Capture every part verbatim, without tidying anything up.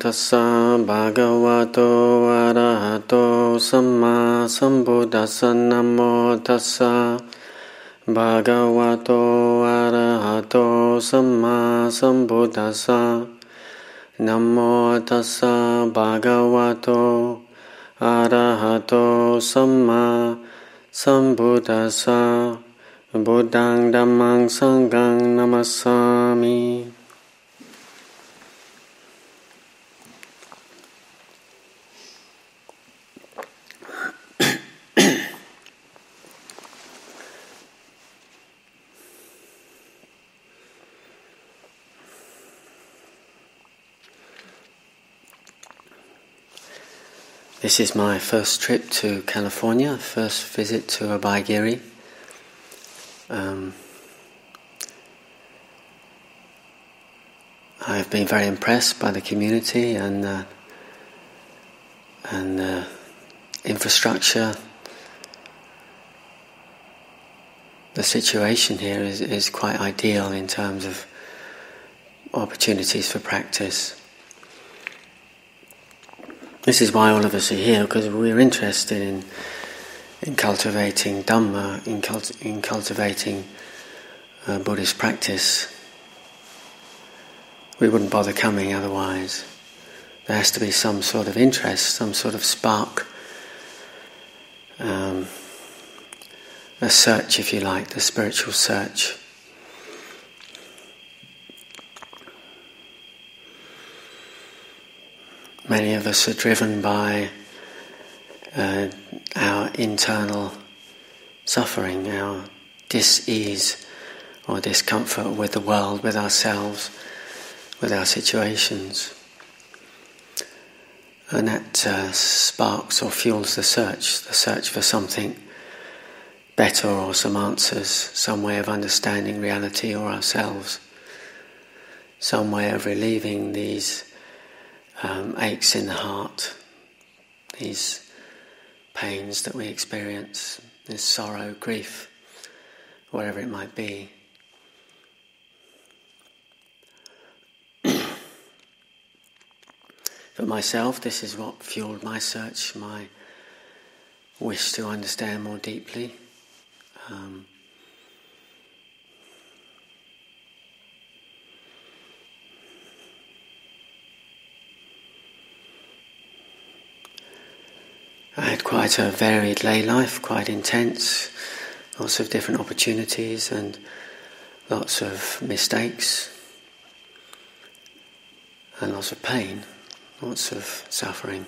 tassa bhagavato arahato samma sambuddhassa. Namo tassa bhagavato arahato samma sambuddhassa. Namo tassa bhagavato arahato samma sambuddhassa. Buddhaṃ Dhammāṃ Saṅghāṃ Namassāmi. This is my first trip to California, first visit to Abhayagiri. Um, I've been very impressed by the community and uh, and uh, infrastructure. The situation here is, is quite ideal in terms of opportunities for practice. This is why all of us are here, because we're interested in in cultivating Dhamma, in, cult- in cultivating uh, Buddhist practice. We wouldn't bother coming otherwise. There has to be some sort of interest, some sort of spark, um, a search, if you like, the spiritual search. Many of us are driven by uh, our internal suffering, our dis-ease or discomfort with the world, with ourselves, with our situations. And that uh, sparks or fuels the search, the search for something better or some answers, some way of understanding reality or ourselves, some way of relieving these um, aches in the heart, these pains that we experience, this sorrow, grief, whatever it might be. For myself, this is what fueled my search, my wish to understand more deeply. Um, I had quite a varied lay life, quite intense, lots of different opportunities and lots of mistakes and lots of pain, lots of suffering.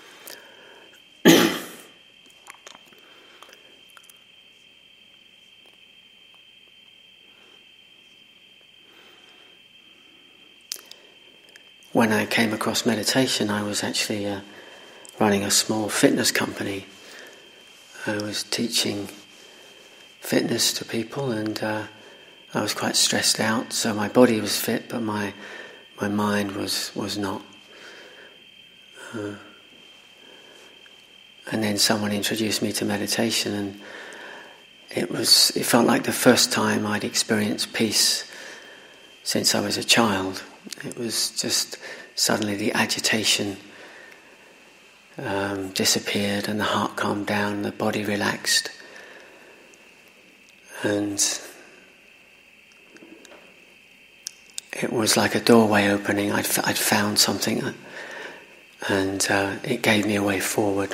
When I came across meditation, I was actually uh, running a small fitness company. I was teaching fitness to people, and uh, I was quite stressed out. So my body was fit, but my my mind was was not. Uh, and then someone introduced me to meditation, and it was it felt like the first time I'd experienced peace since I was a child. It was just suddenly the agitation Um, disappeared, and the heart calmed down, the body relaxed, and it was like a doorway opening. I'd, f- I'd found something, and uh, it gave me a way forward.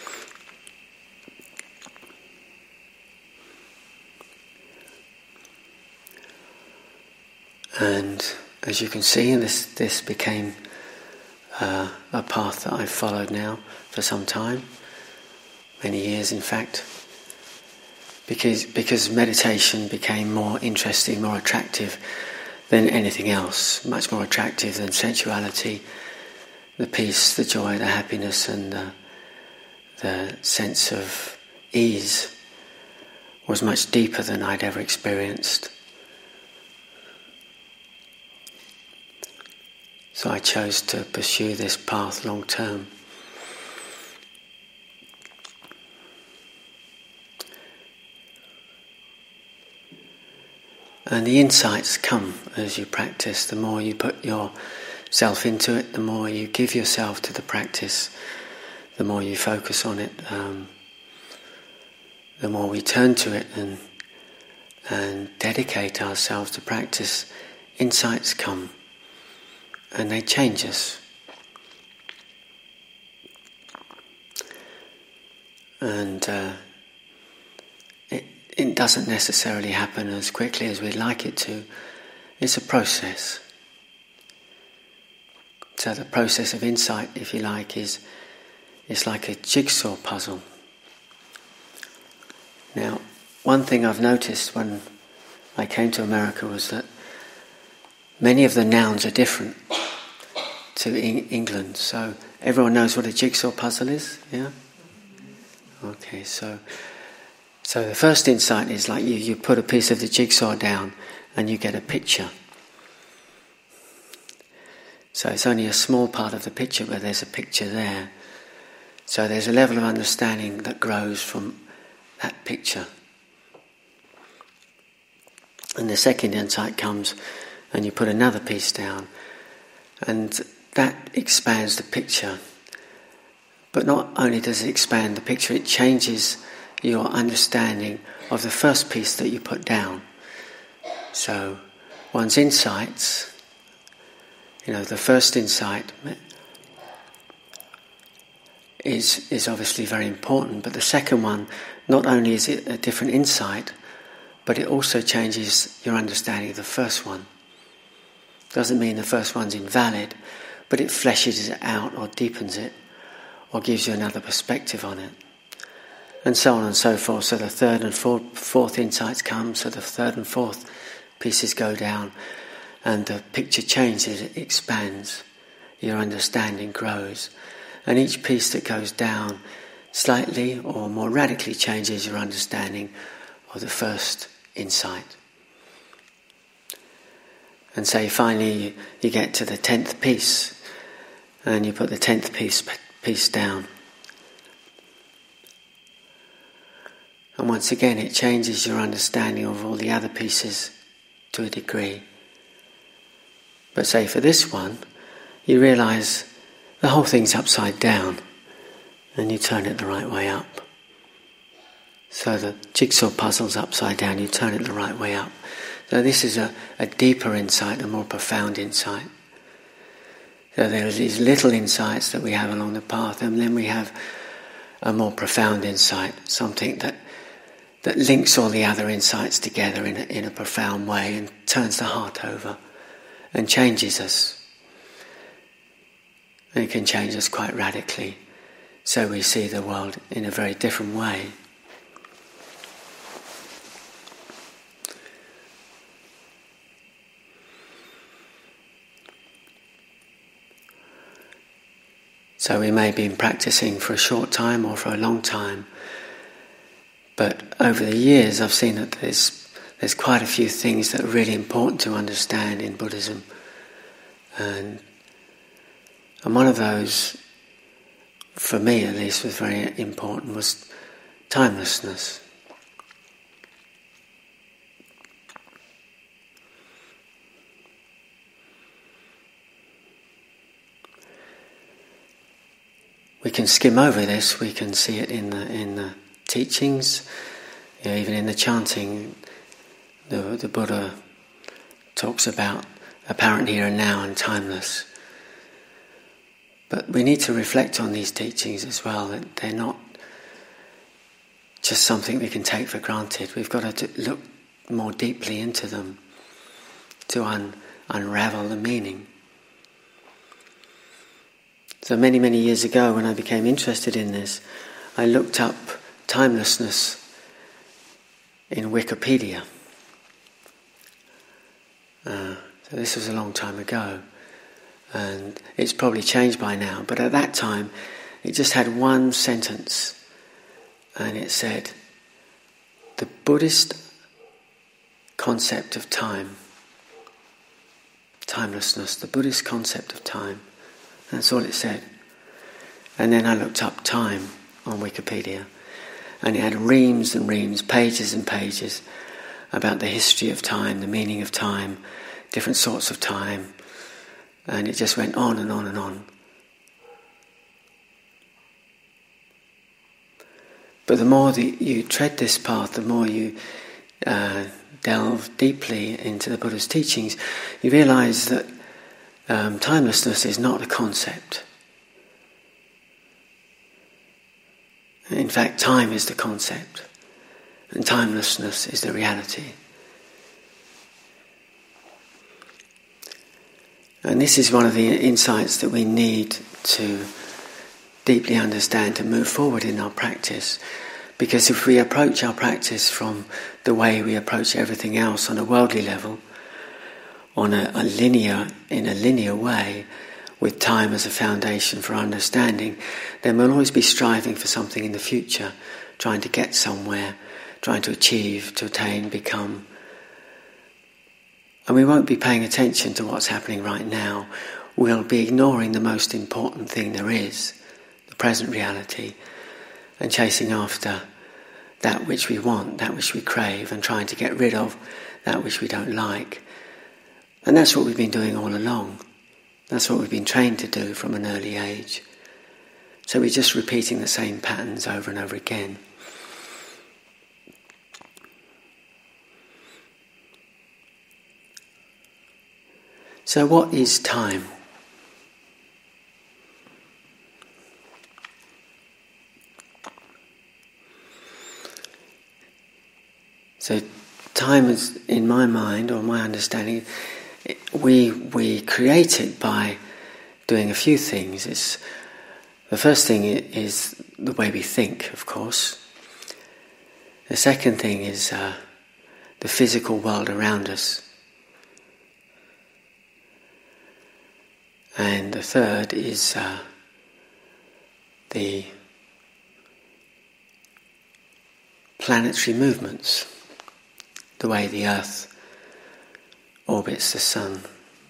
And as you can see, this this became Uh, a path that I've followed now for some time, many years in fact, because because meditation became more interesting, more attractive than anything else, much more attractive than sensuality, the peace, the joy, the happiness, and the, the sense of ease was much deeper than I'd ever experienced. So I chose to pursue this path long term. And the insights come as you practice. The more you put your yourself into it, the more you give yourself to the practice, the more you focus on it, um, the more we turn to it and and dedicate ourselves to practice, insights come and they change us. And uh, it, it doesn't necessarily happen as quickly as we'd like it to. It's a process. So the process of insight, if you like, is it's like a jigsaw puzzle. Now, one thing I've noticed when I came to America was that many of the nouns are different to Eng- England. So everyone knows what a jigsaw puzzle is, yeah? Okay, so so the first insight is like you, you put a piece of the jigsaw down and you get a picture. So it's only a small part of the picture, but there's a picture there. So there's a level of understanding that grows from that picture. And the second insight comes and you put another piece down and that expands the picture. But not only does it expand the picture, it changes your understanding of the first piece that you put down. So one's insights, you know, the first insight is is obviously very important, but the second one, not only is it a different insight, but it also changes your understanding of the first one. Doesn't mean the first one's invalid, but it fleshes it out or deepens it or gives you another perspective on it. And so on and so forth. So the third and fourth, fourth insights come, so the third and fourth pieces go down and the picture changes, it expands, your understanding grows. And each piece that goes down slightly or more radically changes your understanding of the first insight. And say finally you, you get to the tenth piece and you put the tenth piece piece down. And once again it changes your understanding of all the other pieces to a degree. But say for this one, you realise the whole thing's upside down and you turn it the right way up. So the jigsaw puzzle's upside down, you turn it the right way up. So this is a, a deeper insight, a more profound insight. So there are these little insights that we have along the path, and then we have a more profound insight, something that that links all the other insights together in a, in a profound way and turns the heart over and changes us. And it can change us quite radically, so we see the world in a very different way. So we may have been practicing for a short time or for a long time, but over the years I've seen that there's there's quite a few things that are really important to understand in Buddhism. And, and one of those, for me at least, was very important, was timelessness. We can skim over this, we can see it in the in the teachings, you know, even in the chanting. The, the Buddha talks about apparent here and now and timeless. But we need to reflect on these teachings as well, that they're not just something we can take for granted. We've got to look more deeply into them to un, unravel the meaning. So many, many years ago, when I became interested in this, I looked up timelessness in Wikipedia. Uh, so this was a long time ago, and it's probably changed by now, but at that time it just had one sentence, and it said, the Buddhist concept of time, timelessness, the Buddhist concept of time. That's all it said. And then I looked up time on Wikipedia, and it had reams and reams, pages and pages, about the history of time, the meaning of time, different sorts of time, And it just went on and on and on. But the more that you tread this path, the more you uh, delve deeply into the Buddha's teachings, you realize that um, timelessness is not a concept. In fact, time is the concept, and timelessness is the reality. And this is one of the insights that we need to deeply understand to move forward in our practice. Because if we approach our practice from the way we approach everything else on a worldly level, on a, a linear, in a linear way, with time as a foundation for understanding, then we'll always be striving for something in the future, trying to get somewhere, trying to achieve, to attain, become. And we won't be paying attention to what's happening right now. We'll be ignoring the most important thing there is, the present reality, and chasing after that which we want, that which we crave, and trying to get rid of that which we don't like. And that's what we've been doing all along. That's what we've been trained to do from an early age. So we're just repeating the same patterns over and over again. So what is time? So time is, in my mind, or my understanding, we we create it by doing a few things. It's, the first thing is the way we think, of course. The second thing is uh, the physical world around us. And the third is uh, the planetary movements, the way the Earth orbits the Sun.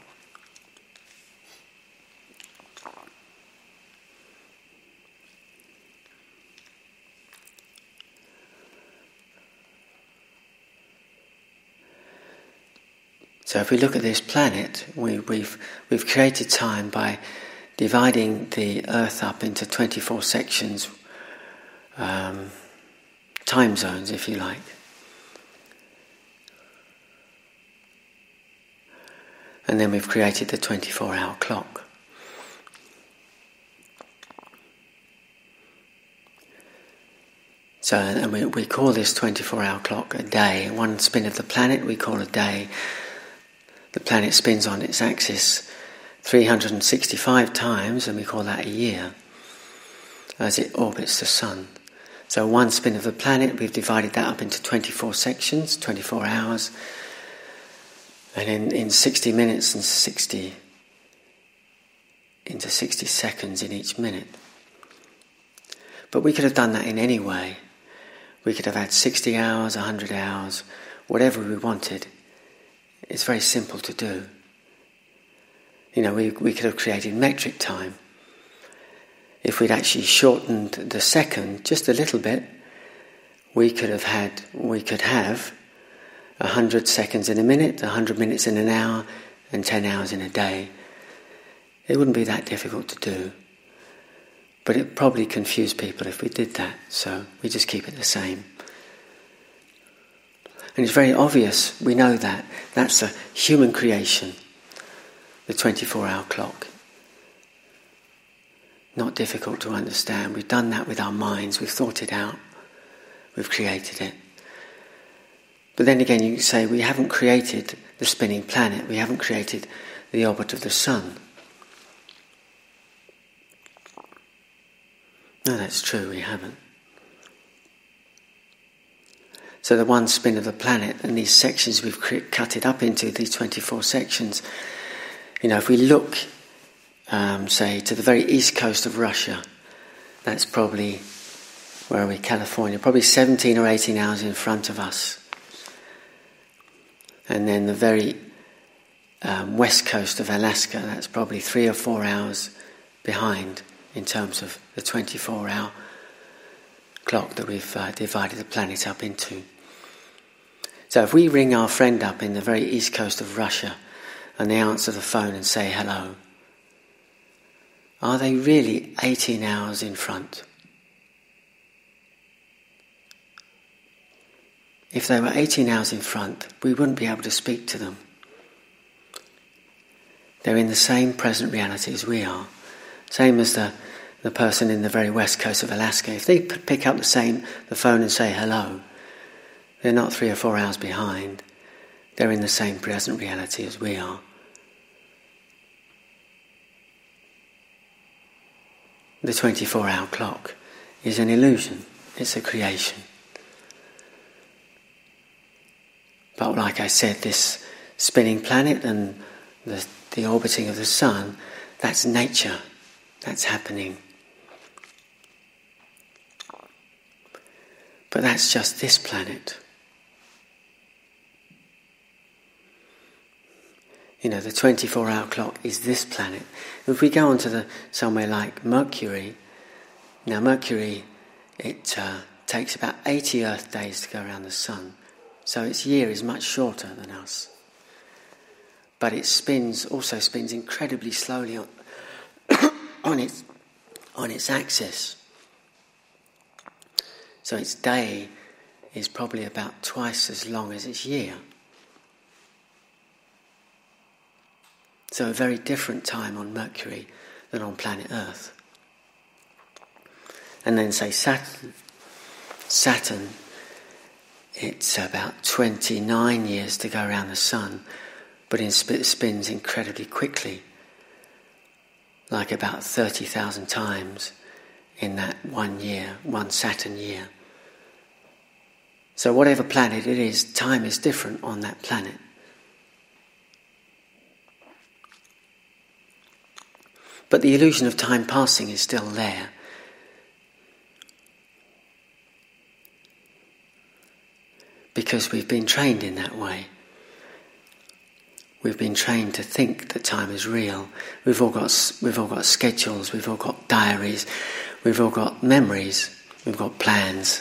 So if we look at this planet, we, we've we've created time by dividing the Earth up into twenty-four sections, um, time zones, if you like. And then we've created the twenty-four hour clock. So, and we, we call this twenty-four hour clock a day. One spin of the planet we call a day. The planet spins on its axis three hundred sixty-five times, and we call that a year, as it orbits the Sun. So one spin of the planet, we've divided that up into twenty-four sections, twenty-four hours, and in, in sixty minutes and sixty into sixty seconds in each minute. But we could have done that in any way. We could have had sixty hours, one hundred hours, whatever we wanted. It's very simple to do. You know, we we could have created metric time. If we'd actually shortened the second just a little bit, we could have had we could have a hundred seconds in a minute, a hundred minutes in an hour, and ten hours in a day. It wouldn't be that difficult to do. But it'd probably confuse people if we did that, so we just keep it the same. And it's very obvious, we know that. That's a human creation, the twenty-four hour clock. Not difficult to understand. We've done that with our minds, we've thought it out, we've created it. But then again, you can say we haven't created the spinning planet, we haven't created the orbit of the Sun. No, that's true, we haven't. So the one spin of the planet and these sections we've cut it up into, these twenty-four sections, you know, if we look, um, say, to the very east coast of Russia, that's probably, where are we, California, probably seventeen or eighteen hours in front of us. And then the very um, west coast of Alaska, that's probably three or four hours behind in terms of the twenty-four hour clock that we've uh, divided the planet up into. So if we ring our friend up in the very east coast of Russia and they answer the phone and say hello, are they really eighteen hours in front? If they were eighteen hours in front, we wouldn't be able to speak to them. They're in the same present reality as we are. Same as the, the person in the very west coast of Alaska. If they p- pick up the same the phone and say hello, they're not three or four hours behind. They're in the same present reality as we are. The twenty-four hour clock is an illusion. It's a creation. But like I said, this spinning planet and the, the orbiting of the sun, that's nature. That's happening. But that's just this planet. You know, the twenty-four hour clock is this planet. If we go on to the, somewhere like Mercury, now Mercury, it uh, takes about eighty Earth days to go around the sun. So its year is much shorter than us. But it spins, also spins incredibly slowly on, on its on its axis. So its day is probably about twice as long as its year. So a very different time on Mercury than on planet Earth. And then say Saturn. Saturn, it's about twenty-nine years to go around the sun, but it spins incredibly quickly, like about thirty thousand times in that one year, one Saturn year. So whatever planet it is, time is different on that planet. But the illusion of time passing is still there. Because we've been trained in that way. We've been trained to think that time is real. We've all got we've all got schedules, we've all got diaries, we've all got memories, we've got plans.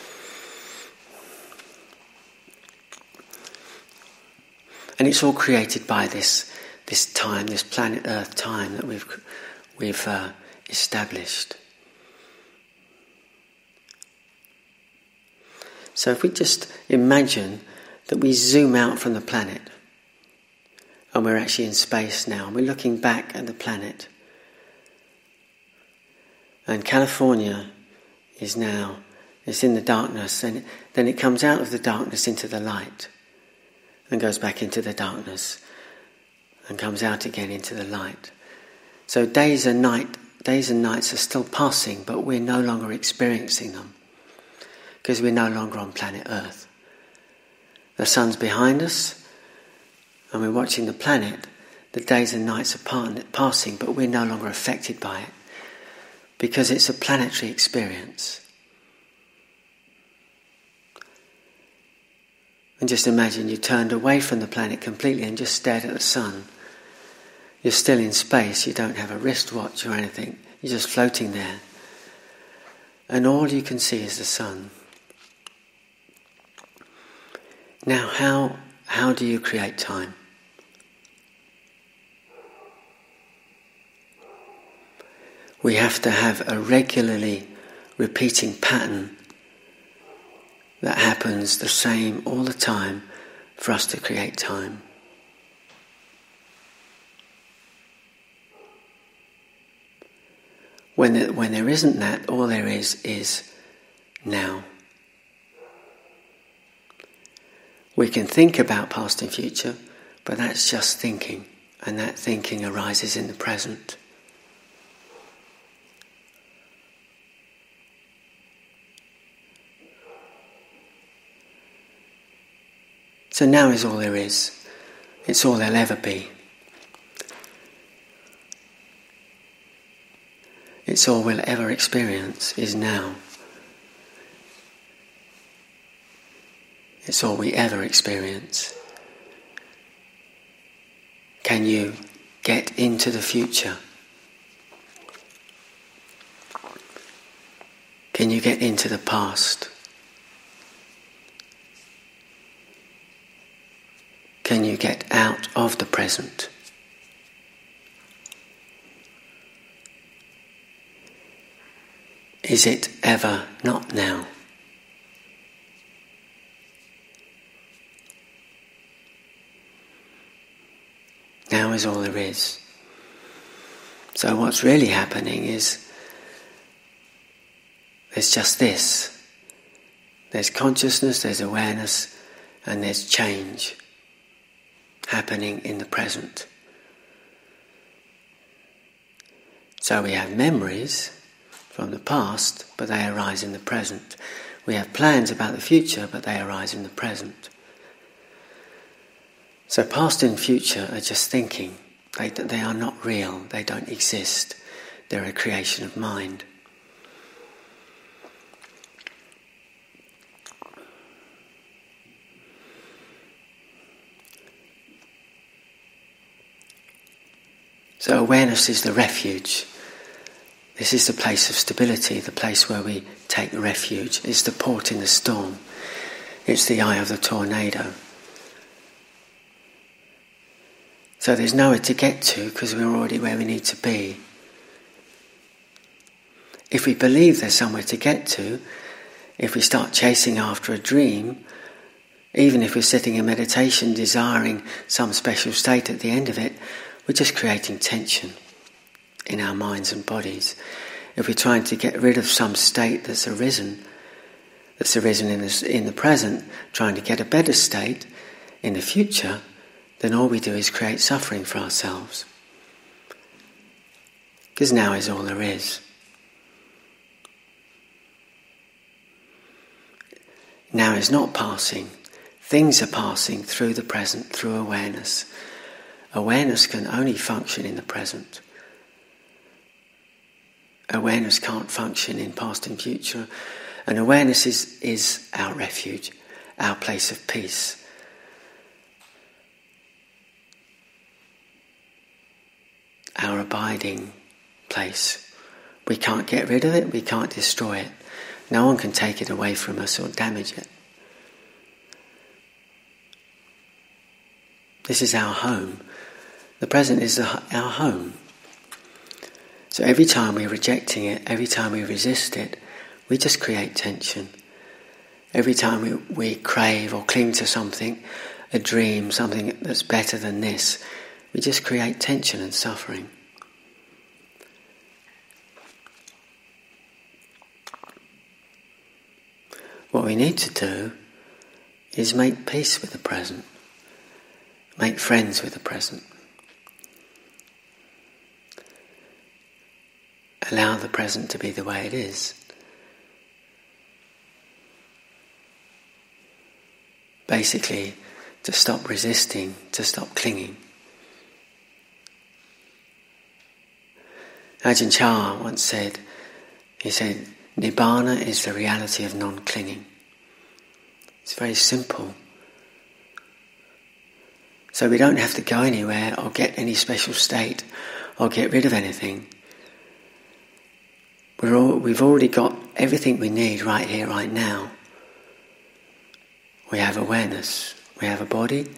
And it's all created by this this time, this planet Earth time that we've we've uh, established. So if we just imagine that we zoom out from the planet and we're actually in space now and we're looking back at the planet, and California is now, it's in the darkness, and then it comes out of the darkness into the light and goes back into the darkness and comes out again into the light. So days and night, days and nights are still passing, but we're no longer experiencing them because we're no longer on planet Earth. The sun's behind us and we're watching the planet. The days and nights are passing, but we're no longer affected by it because it's a planetary experience. And just imagine you turned away from the planet completely and just stared at the sun. You're still in space, you don't have a wristwatch or anything, you're just floating there. And all you can see is the sun. Now how how do you create time? We have to have a regularly repeating pattern that happens the same all the time for us to create time. When there, when there isn't that, all there is is now. We can think about past and future, but that's just thinking, and that thinking arises in the present. So now is all there is. It's all there'll ever be. It's all we'll ever experience is now. It's all we ever experience. Can you get into the future? Can you get into the past? Can you get out of the present? Is it ever not now? Now is all there is. So what's really happening is there's just this. There's consciousness, there's awareness, and there's change happening in the present. So we have memories from the past, but they arise in the present. We have plans about the future, but they arise in the present. So past and future are just thinking. They, they are not real, they don't exist. They're a creation of mind. So awareness is the refuge. This is the place of stability, the place where we take refuge. It's the port in the storm. It's the eye of the tornado. So there's nowhere to get to because we're already where we need to be. If we believe there's somewhere to get to, if we start chasing after a dream, even if we're sitting in meditation desiring some special state at the end of it, we're just creating tension in our minds and bodies. If we're trying to get rid of some state that's arisen, that's arisen in the, in the present, trying to get a better state in the future, then all we do is create suffering for ourselves. Because now is all there is. Now is not passing. Things are passing through the present, through awareness. Awareness can only function in the present. Awareness can't function in past and future. And awareness is, is our refuge, our place of peace. Our abiding place. We can't get rid of it, we can't destroy it. No one can take it away from us or damage it. This is our home. The present is the, our home. So every time we're rejecting it, every time we resist it, we just create tension. Every time we, we crave or cling to something, a dream, something that's better than this, we just create tension and suffering. What we need to do is make peace with the present. Make friends with the present. Allow the present to be the way it is. Basically, to stop resisting, to stop clinging. Ajahn Chah once said, he said, Nibbana is the reality of non-clinging. It's very simple. So we don't have to go anywhere or get any special state or get rid of anything. We're all, we've already got everything we need right here, right now. We have awareness. We have a body.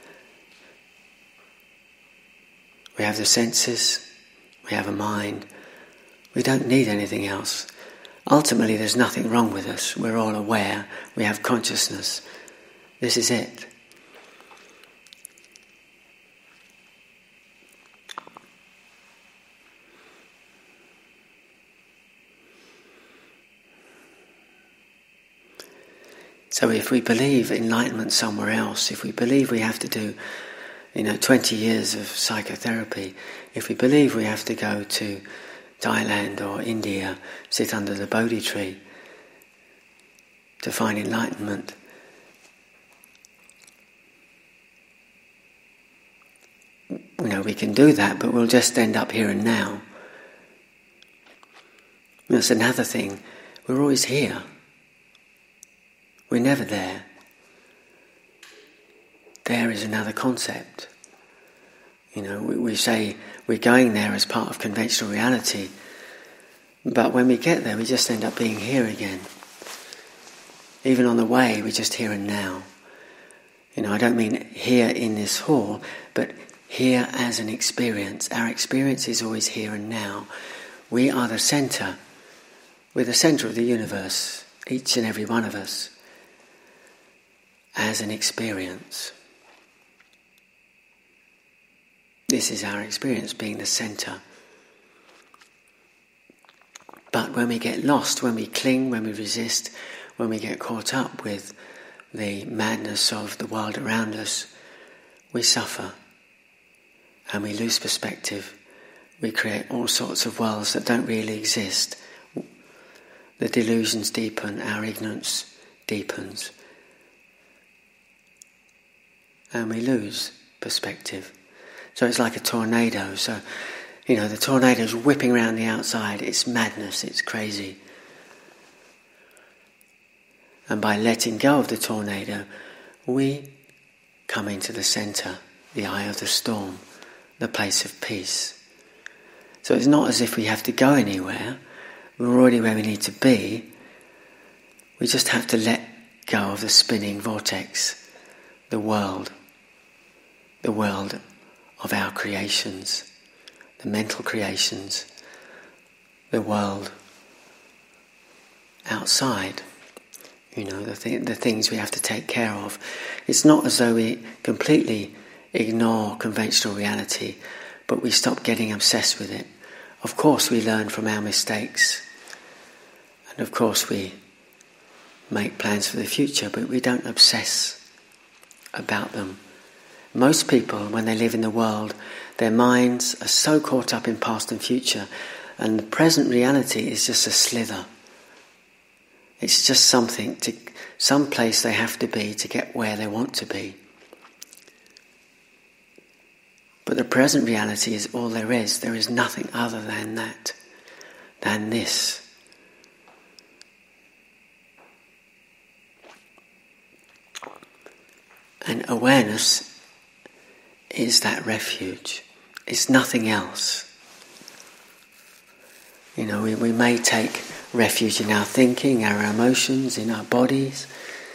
We have the senses. We have a mind. We don't need anything else. Ultimately, there's nothing wrong with us. We're all aware. We have consciousness. This is it. So if we believe enlightenment somewhere else, if we believe we have to do, you know, twenty years of psychotherapy, if we believe we have to go to Thailand or India, sit under the Bodhi tree to find enlightenment, you know, we can do that, but we'll just end up here and now. That's another thing. We're always here. We're never there. There is another concept. You know, we, we say we're going there as part of conventional reality, but when we get there, we just end up being here again. Even on the way, we're just here and now. You know, I don't mean here in this hall, but here as an experience. Our experience is always here and now. We are the centre We're the centre of the universe, each and every one of us, as an experience. This is our experience, being the centre. But when we get lost, when we cling, when we resist, when we get caught up with the madness of the world around us, we suffer and we lose perspective. We create all sorts of worlds that don't really exist. The delusions deepen, our ignorance deepens, and we lose perspective. So it's like a tornado. So, you know, the tornado's whipping around the outside. It's madness, it's crazy. And by letting go of the tornado, we come into the centre, the eye of the storm, the place of peace. So it's not as if we have to go anywhere. We're already where we need to be. We just have to let go of the spinning vortex, the world, the world of our creations, the mental creations, the world outside. You know, the, th- the things we have to take care of. It's not as though we completely ignore conventional reality, but we stop getting obsessed with it. Of course we learn from our mistakes, and of course we make plans for the future, but we don't obsess about them. Most people, when they live in the world, their minds are so caught up in past and future, and the present reality is just a slither. It's just something, to some place they have to be to get where they want to be. But the present reality is all there is. There is nothing other than that, than this. And awareness is that refuge. It's nothing else. You know, we, we may take refuge in our thinking, our emotions, in our bodies.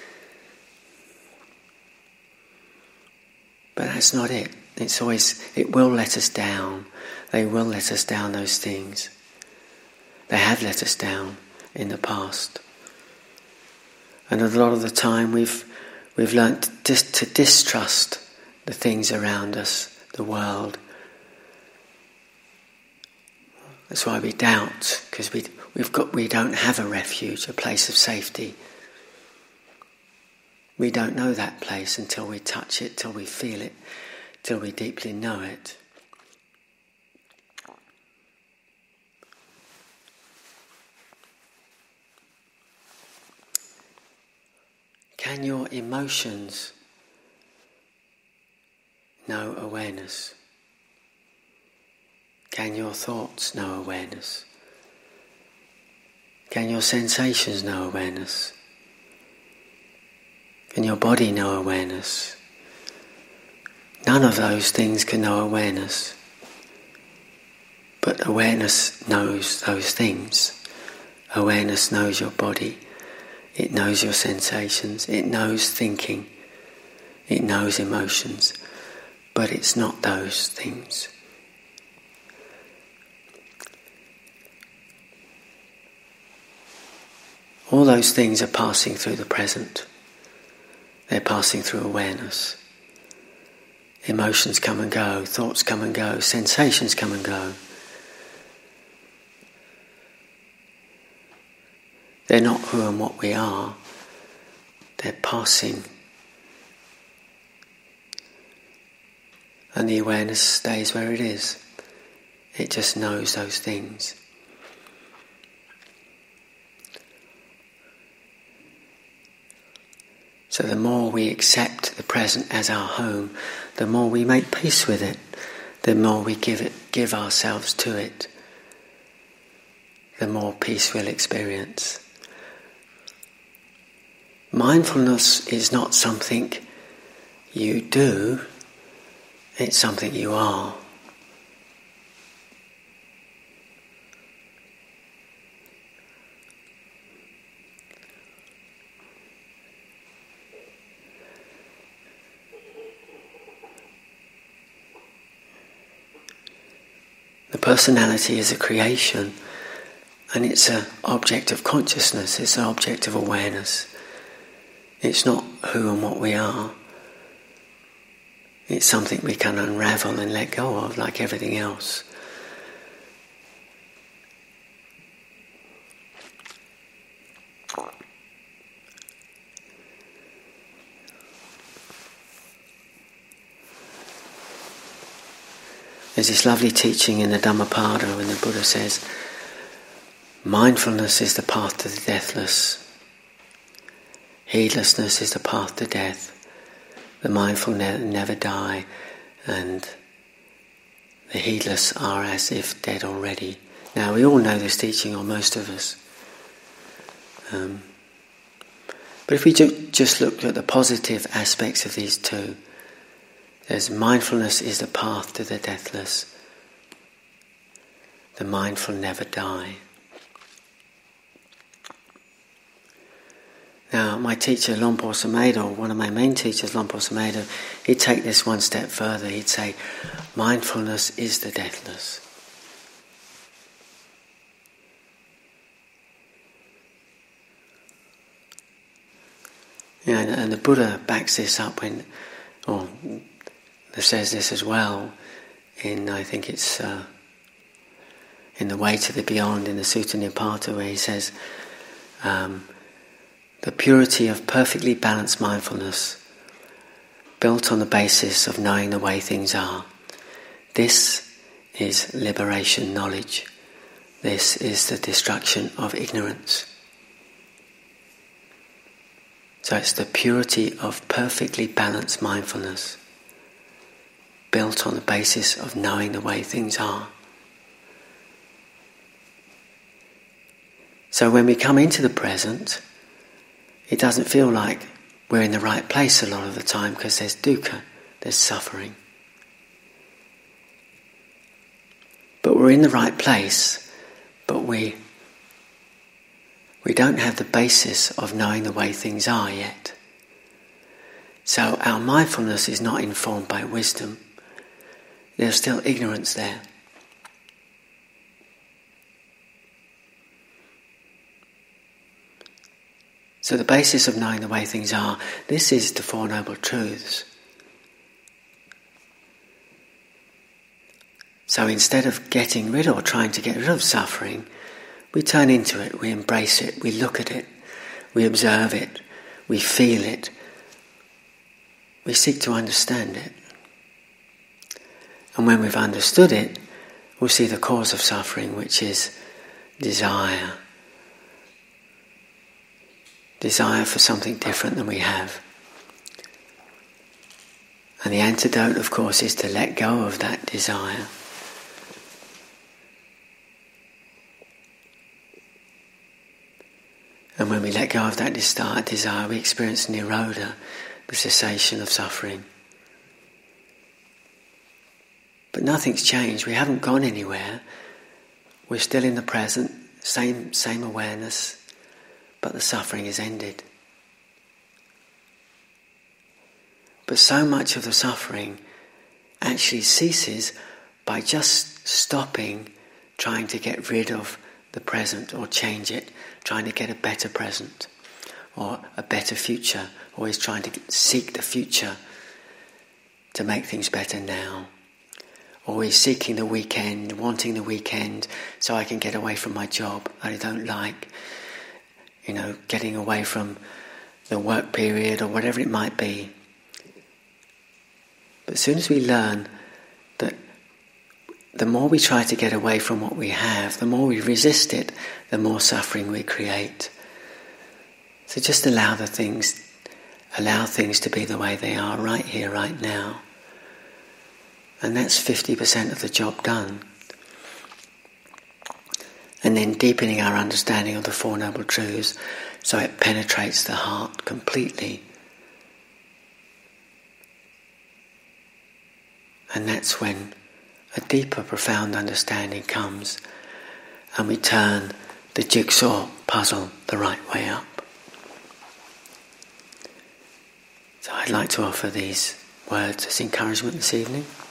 But that's not it. It's always, it will let us down. They will let us down, those things. They have let us down in the past. And a lot of the time we've we've learnt to, dis- to distrust the things around us, the world. That's why we doubt, because we we've got we don't have a refuge, a place of safety. We don't know that place until we touch it, till we feel it, till we deeply know it. Can your emotions know awareness? Can your thoughts know awareness? Can your sensations know awareness? Can your body know awareness? None of those things can know awareness. But awareness knows those things. Awareness knows your body. It knows your sensations. It knows thinking. It knows emotions. But it's not those things. All those things are passing through the present. They're passing through awareness. Emotions come and go, thoughts come and go, sensations come and go. They're not who and what we are. They're passing. And the awareness stays where it is. It just knows those things. So the more we accept the present as our home, the more we make peace with it, the more we give it, give ourselves to it, the more peace we'll experience. Mindfulness is not something you do, it's something you are. The personality is a creation, And it's an object of consciousness, it's an object of awareness. It's not who and what we are. It's something we can unravel and let go of, like everything else. There's this lovely teaching in the Dhammapada when the Buddha says, mindfulness is the path to the deathless. Heedlessness is the path to death. The mindful ne- never die, and the heedless are as if dead already. Now, we all know this teaching, or most of us. Um, but if we ju- just look at the positive aspects of these two, there's mindfulness is the path to the deathless. The mindful never die. Now, my teacher, Lompo Sumedho, one of my main teachers, Lompo Sumedho, he'd take this one step further. He'd say, mindfulness is the deathless. Yeah, and, and the Buddha backs this up when, or says this as well, in, I think it's uh, in The Way to the Beyond, in the Sutta Nipata, where he says, um, the purity of perfectly balanced mindfulness, built on the basis of knowing the way things are. This is liberation knowledge. This is the destruction of ignorance. So it's the purity of perfectly balanced mindfulness, built on the basis of knowing the way things are. So when we come into the present, it doesn't feel like we're in the right place a lot of the time, because there's dukkha, there's suffering. But we're in the right place, but we we don't have the basis of knowing the way things are yet. So our mindfulness is not informed by wisdom. There's still ignorance there. So the basis of knowing the way things are, this is the Four Noble Truths. So instead of getting rid or trying to get rid of suffering, we turn into it, we embrace it, we look at it, we observe it, we feel it, we seek to understand it. And when we've understood it, we'll see the cause of suffering, which is desire. Desire for something different than we have. And the antidote, of course, is to let go of that desire. And when we let go of that desire, we experience nirodha, the cessation of suffering. But nothing's changed. We haven't gone anywhere. We're still in the present, same same awareness, but the suffering is ended. But so much of the suffering actually ceases by just stopping trying to get rid of the present or change it, trying to get a better present or a better future, always trying to seek the future to make things better now. Always seeking the weekend, wanting the weekend so I can get away from my job that I don't like. You know, getting away from the work period or whatever it might be. But as soon as we learn that the more we try to get away from what we have, the more we resist it, the more suffering we create. So just allow the things, allow things to be the way they are right here, right now. And that's fifty percent of the job done. And then deepening our understanding of the Four Noble Truths so it penetrates the heart completely. And that's when a deeper, profound understanding comes and we turn the jigsaw puzzle the right way up. So I'd like to offer these words as encouragement this evening.